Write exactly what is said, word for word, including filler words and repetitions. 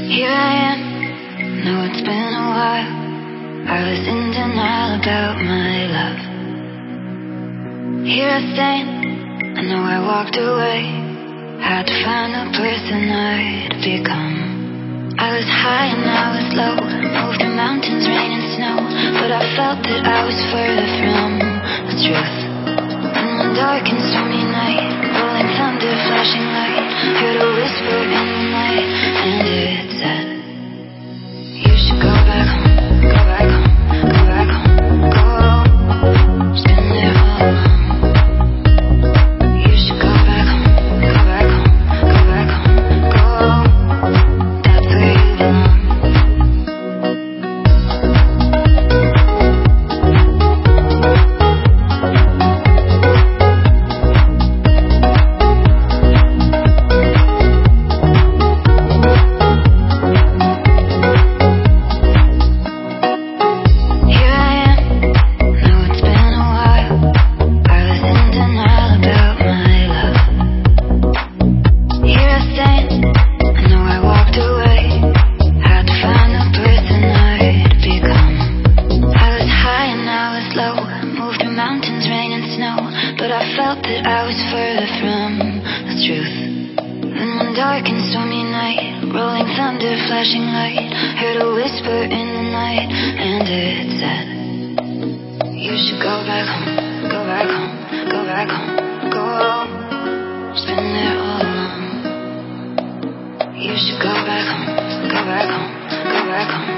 Here I am, know it's been a while. I was in denial about my love. Here I stand, I know I walked away. Had to find the person I'd become. I was high and I was low, moved through mountains, rain and snow, but I felt that I was further from the truth. In the dark and stormy night, rolling thunder, flashing light, heard a whisper in the night, and it said, you should go back home, go back home, go back home, go home. It's been there all along. You should go back home, go back home, go back home, go home. That's where you belong. But I felt that I was further from the truth. In one dark and stormy night, rolling thunder, flashing light, heard a whisper in the night, and it said, you should go back home, go back home, go back home, go home. It's been there all along. You should go back home, go back home, go back home.